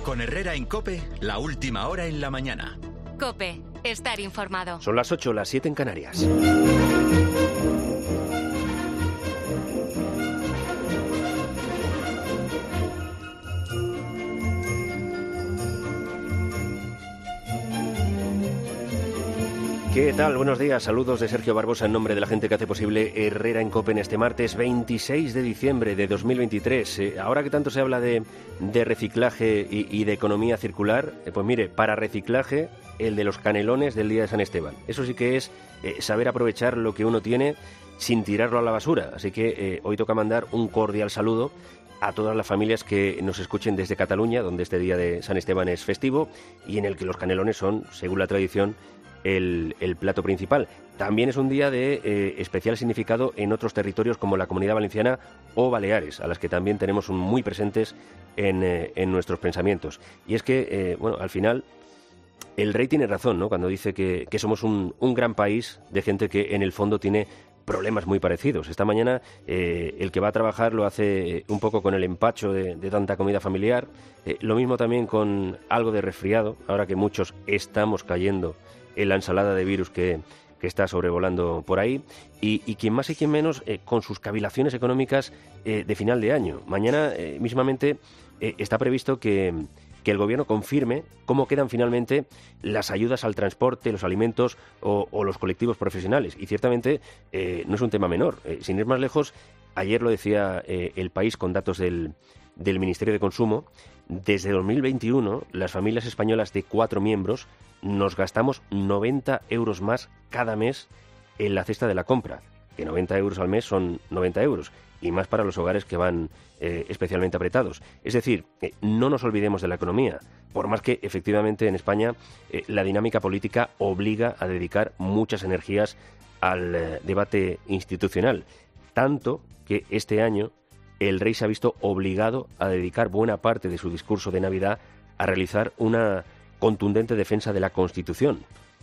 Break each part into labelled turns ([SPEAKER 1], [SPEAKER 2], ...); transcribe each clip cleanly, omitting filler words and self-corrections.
[SPEAKER 1] Con Herrera en COPE, la última hora en la mañana.
[SPEAKER 2] COPE, estar informado.
[SPEAKER 3] Son las 8, las 7 en Canarias. ¿Qué tal? Buenos días. Saludos de Sergio Barbosa en nombre de la gente que hace posible Herrera en COPE en este martes 26 de diciembre de 2023. Ahora que tanto se habla de reciclaje y de economía circular, pues mire, para reciclaje, el de los canelones del día de San Esteban. Eso sí que es saber aprovechar lo que uno tiene sin tirarlo a la basura. Así que hoy toca mandar un cordial saludo a todas las familias que nos escuchen desde Cataluña, donde este día de San Esteban es festivo y en el que los canelones son, según la tradición, el plato principal. También es un día de especial significado en otros territorios como la Comunidad Valenciana o Baleares, a las que también tenemos muy presentes en nuestros pensamientos. Y es que, al final, el rey tiene razón, ¿no?, cuando dice que somos un gran país de gente que en el fondo tiene problemas muy parecidos. Esta mañana el que va a trabajar lo hace un poco con el empacho de tanta comida familiar, lo mismo también con algo de resfriado, ahora que muchos estamos cayendo en la ensalada de virus que está sobrevolando por ahí, y quien más y quien menos con sus cavilaciones económicas de final de año. Mañana mismamente está previsto que el Gobierno confirme cómo quedan finalmente las ayudas al transporte, los alimentos o los colectivos profesionales. Y ciertamente no es un tema menor. Sin ir más lejos, ayer lo decía El País con datos del Ministerio de Consumo, desde 2021 las familias españolas de 4 miembros nos gastamos 90 euros más cada mes en la cesta de la compra, que 90 euros al mes son 90 euros, y más para los hogares que van especialmente apretados. Es decir, no nos olvidemos de la economía, por más que efectivamente en España la dinámica política obliga a dedicar muchas energías al debate institucional, tanto que este año el rey se ha visto obligado a dedicar buena parte de su discurso de Navidad a realizar una contundente defensa de la Constitución,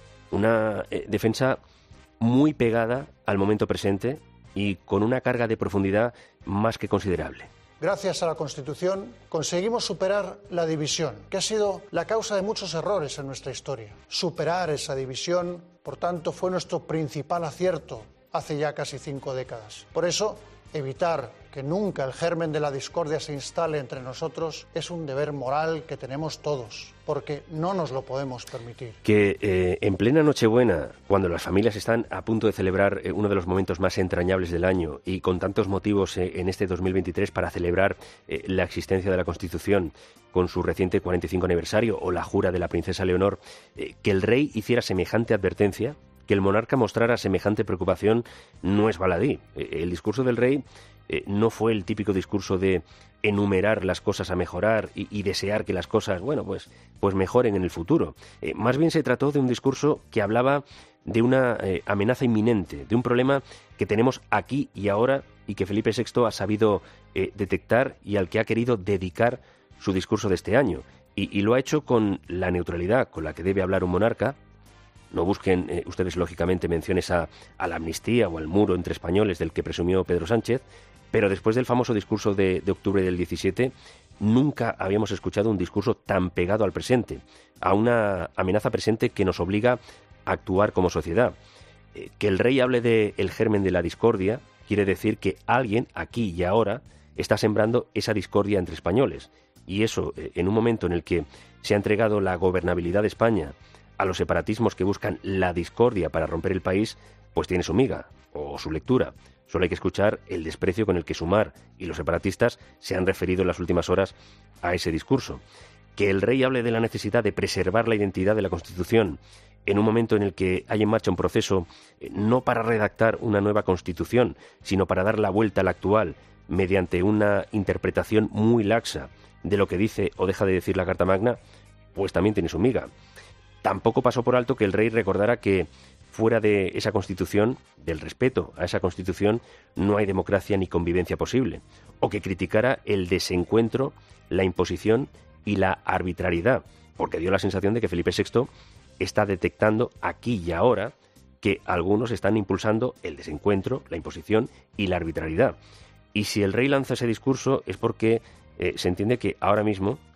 [SPEAKER 3] una defensa muy pegada al momento presente y con una carga de profundidad más que considerable.
[SPEAKER 4] Gracias a la Constitución conseguimos superar la división, que ha sido la causa de muchos errores en nuestra historia. Superar esa división, por tanto, fue nuestro principal acierto hace ya casi 5 décadas. Por eso, evitar que nunca el germen de la discordia se instale entre nosotros es un deber moral que tenemos todos, porque no nos lo podemos permitir.
[SPEAKER 3] Que en plena Nochebuena, cuando las familias están a punto de celebrar uno de los momentos más entrañables del año y con tantos motivos en este 2023 para celebrar la existencia de la Constitución con su reciente 45 aniversario o la jura de la princesa Leonor, que el rey hiciera semejante advertencia, que el monarca mostrara semejante preocupación, no es baladí. El discurso del rey no fue el típico discurso de enumerar las cosas a mejorar y desear que las cosas, pues mejoren en el futuro. Más bien se trató de un discurso que hablaba de una amenaza inminente, de un problema que tenemos aquí y ahora y que Felipe VI ha sabido detectar y al que ha querido dedicar su discurso de este año. Y lo ha hecho con la neutralidad con la que debe hablar un monarca. No busquen ustedes, lógicamente, menciones a la amnistía o al muro entre españoles del que presumió Pedro Sánchez, pero después del famoso discurso de octubre del 17, nunca habíamos escuchado un discurso tan pegado al presente, a una amenaza presente que nos obliga a actuar como sociedad. Que el rey hable del germen de la discordia quiere decir que alguien, aquí y ahora, está sembrando esa discordia entre españoles. Y eso, en un momento en el que se ha entregado la gobernabilidad de España a los separatismos que buscan la discordia para romper el país, pues tiene su miga o su lectura. Solo hay que escuchar el desprecio con el que Sumar y los separatistas se han referido en las últimas horas a ese discurso. Que el rey hable de la necesidad de preservar la identidad de la Constitución en un momento en el que hay en marcha un proceso no para redactar una nueva Constitución, sino para dar la vuelta a la actual mediante una interpretación muy laxa de lo que dice o deja de decir la Carta Magna, pues también tiene su miga. Tampoco pasó por alto que el rey recordara que fuera de esa Constitución, del respeto a esa Constitución, no hay democracia ni convivencia posible, o que criticara el desencuentro, la imposición y la arbitrariedad, porque dio la sensación de que Felipe VI está detectando aquí y ahora que algunos están impulsando el desencuentro, la imposición y la arbitrariedad. Y si el rey lanza ese discurso es porque se entiende que ahora mismo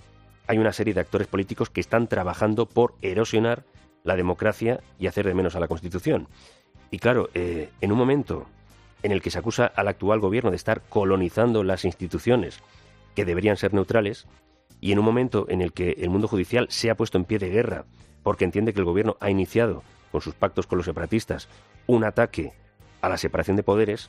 [SPEAKER 3] hay una serie de actores políticos que están trabajando por erosionar la democracia y hacer de menos a la Constitución. Y claro, en un momento en el que se acusa al actual gobierno de estar colonizando las instituciones que deberían ser neutrales, y en un momento en el que el mundo judicial se ha puesto en pie de guerra porque entiende que el gobierno ha iniciado, con sus pactos con los separatistas, un ataque a la separación de poderes,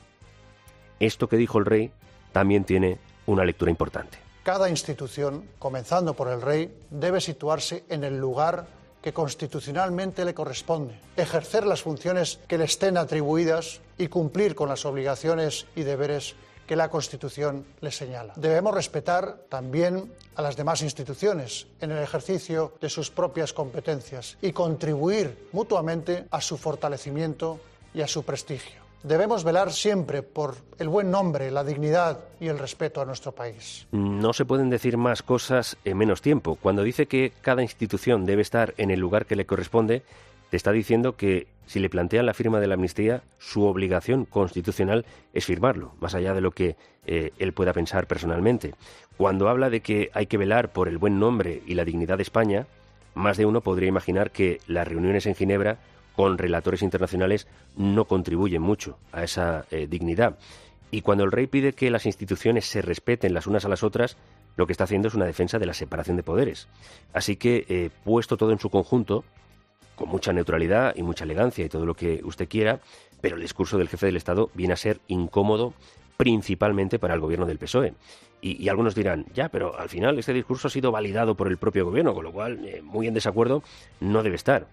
[SPEAKER 3] esto que dijo el rey también tiene una lectura importante.
[SPEAKER 4] Cada institución, comenzando por el rey, debe situarse en el lugar que constitucionalmente le corresponde, ejercer las funciones que le estén atribuidas y cumplir con las obligaciones y deberes que la Constitución le señala. Debemos respetar también a las demás instituciones en el ejercicio de sus propias competencias y contribuir mutuamente a su fortalecimiento y a su prestigio. Debemos velar siempre por el buen nombre, la dignidad y el respeto a nuestro país.
[SPEAKER 3] No se pueden decir más cosas en menos tiempo. Cuando dice que cada institución debe estar en el lugar que le corresponde, te está diciendo que si le plantean la firma de la amnistía, su obligación constitucional es firmarlo, más allá de lo que él pueda pensar personalmente. Cuando habla de que hay que velar por el buen nombre y la dignidad de España, más de uno podría imaginar que las reuniones en Ginebra con relatores internacionales no contribuyen mucho a esa dignidad. Y cuando el rey pide que las instituciones se respeten las unas a las otras, lo que está haciendo es una defensa de la separación de poderes. Así que, puesto todo en su conjunto, con mucha neutralidad y mucha elegancia y todo lo que usted quiera, pero el discurso del jefe del Estado viene a ser incómodo principalmente para el gobierno del PSOE. Y algunos dirán, ya, pero al final este discurso ha sido validado por el propio gobierno, con lo cual, muy en desacuerdo, no debe estar.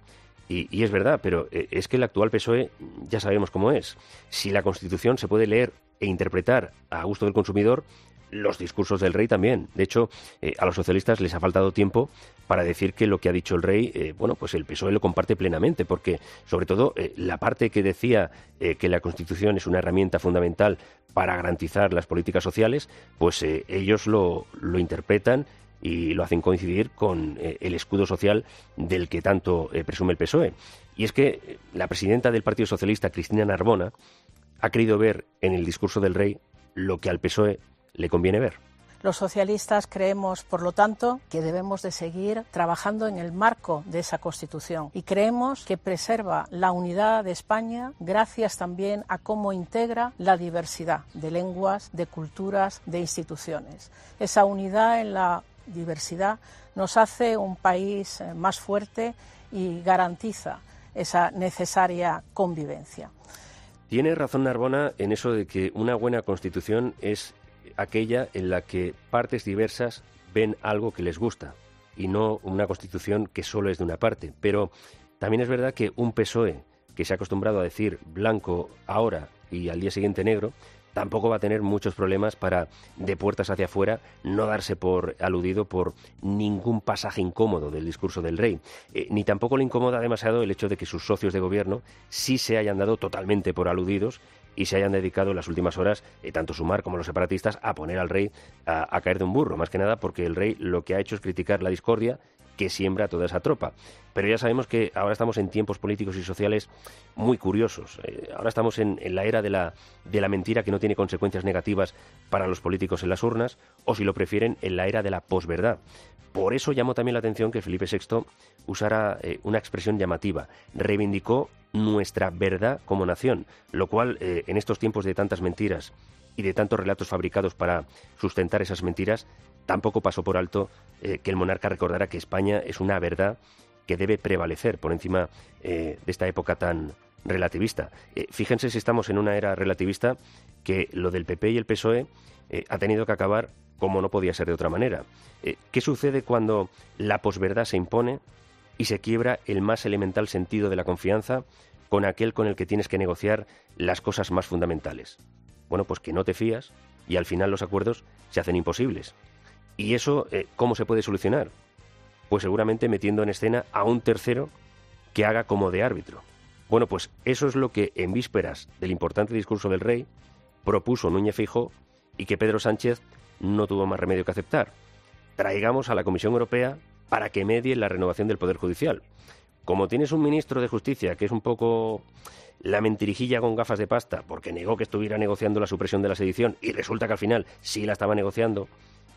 [SPEAKER 3] Y es verdad, pero es que el actual PSOE ya sabemos cómo es. Si la Constitución se puede leer e interpretar a gusto del consumidor, los discursos del rey también. De hecho, a los socialistas les ha faltado tiempo para decir que lo que ha dicho el rey, pues el PSOE lo comparte plenamente, porque sobre todo la parte que decía que la Constitución es una herramienta fundamental para garantizar las políticas sociales, pues ellos lo interpretan y lo hacen coincidir con el escudo social del que tanto presume el PSOE. Y es que la presidenta del Partido Socialista, Cristina Narbona, ha querido ver en el discurso del rey lo que al PSOE le conviene ver.
[SPEAKER 5] Los socialistas creemos, por lo tanto, que debemos de seguir trabajando en el marco de esa Constitución y creemos que preserva la unidad de España gracias también a cómo integra la diversidad de lenguas, de culturas, de instituciones. Esa unidad en la diversidad nos hace un país más fuerte y garantiza esa necesaria convivencia.
[SPEAKER 3] Tiene razón Narbona en eso de que una buena Constitución es aquella en la que partes diversas ven algo que les gusta y no una Constitución que solo es de una parte. Pero también es verdad que un PSOE que se ha acostumbrado a decir blanco ahora y al día siguiente negro, tampoco va a tener muchos problemas para, de puertas hacia afuera, no darse por aludido por ningún pasaje incómodo del discurso del rey. Ni tampoco le incomoda demasiado el hecho de que sus socios de gobierno sí se hayan dado totalmente por aludidos y se hayan dedicado en las últimas horas, tanto Sumar como los separatistas, a poner al rey a caer de un burro, más que nada porque el rey lo que ha hecho es criticar la discordia que siembra toda esa tropa. Pero ya sabemos que ahora estamos en tiempos políticos y sociales muy curiosos. Ahora estamos en la era de la mentira que no tiene consecuencias negativas para los políticos en las urnas, o si lo prefieren, en la era de la posverdad. Por eso llamó también la atención que Felipe VI usara una expresión llamativa. Reivindicó nuestra verdad como nación, lo cual en estos tiempos de tantas mentiras y de tantos relatos fabricados para sustentar esas mentiras, tampoco pasó por alto que el monarca recordara que España es una verdad que debe prevalecer por encima de esta época tan relativista. Fíjense si estamos en una era relativista que lo del PP y el PSOE ha tenido que acabar como no podía ser de otra manera. ¿Qué sucede cuando la posverdad se impone y se quiebra el más elemental sentido de la confianza con aquel con el que tienes que negociar las cosas más fundamentales? Bueno, pues que no te fías y al final los acuerdos se hacen imposibles. ¿Y eso cómo se puede solucionar? Pues seguramente metiendo en escena a un tercero que haga como de árbitro. Bueno, pues eso es lo que en vísperas del importante discurso del rey propuso Núñez Feijóo y que Pedro Sánchez no tuvo más remedio que aceptar. Traigamos a la Comisión Europea para que medie la renovación del Poder Judicial. Como tienes un ministro de Justicia que es un poco la mentirijilla con gafas de pasta porque negó que estuviera negociando la supresión de la sedición y resulta que al final sí la estaba negociando,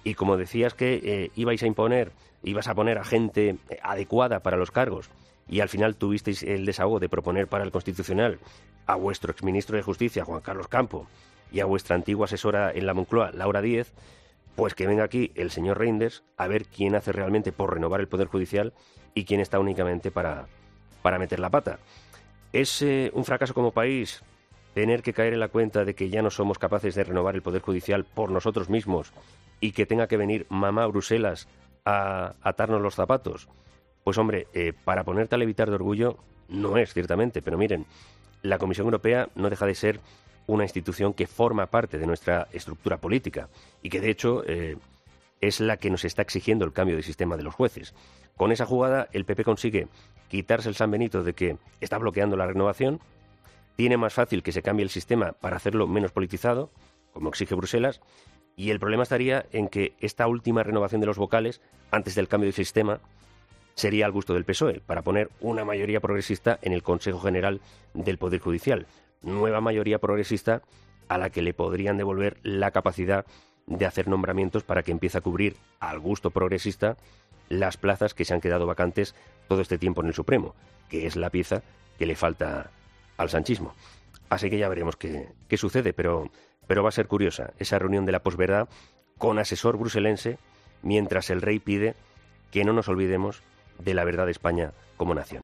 [SPEAKER 3] Y como decías que ibas a poner a gente adecuada para los cargos, y al final tuvisteis el desahogo de proponer para el Constitucional a vuestro exministro de Justicia, Juan Carlos Campo, y a vuestra antigua asesora en la Moncloa, Laura Díez, pues que venga aquí el señor Reinders a ver quién hace realmente por renovar el Poder Judicial y quién está únicamente para meter la pata. ¿Es un fracaso como país tener que caer en la cuenta de que ya no somos capaces de renovar el Poder Judicial por nosotros mismos y que tenga que venir mamá a Bruselas a atarnos los zapatos? Pues hombre, para ponerte a levitar de orgullo no es, ciertamente, pero miren, la Comisión Europea no deja de ser una institución que forma parte de nuestra estructura política y que de hecho es la que nos está exigiendo el cambio de sistema de los jueces. Con esa jugada el PP consigue quitarse el San Benito de que está bloqueando la renovación, tiene más fácil que se cambie el sistema para hacerlo menos politizado, como exige Bruselas, y el problema estaría en que esta última renovación de los vocales, antes del cambio de sistema, sería al gusto del PSOE, para poner una mayoría progresista en el Consejo General del Poder Judicial. Nueva mayoría progresista a la que le podrían devolver la capacidad de hacer nombramientos para que empiece a cubrir al gusto progresista las plazas que se han quedado vacantes todo este tiempo en el Supremo, que es la pieza que le falta al sanchismo. Así que ya veremos qué sucede, pero va a ser curiosa esa reunión de la posverdad con asesor bruselense, mientras el rey pide que no nos olvidemos de la verdad de España como nación.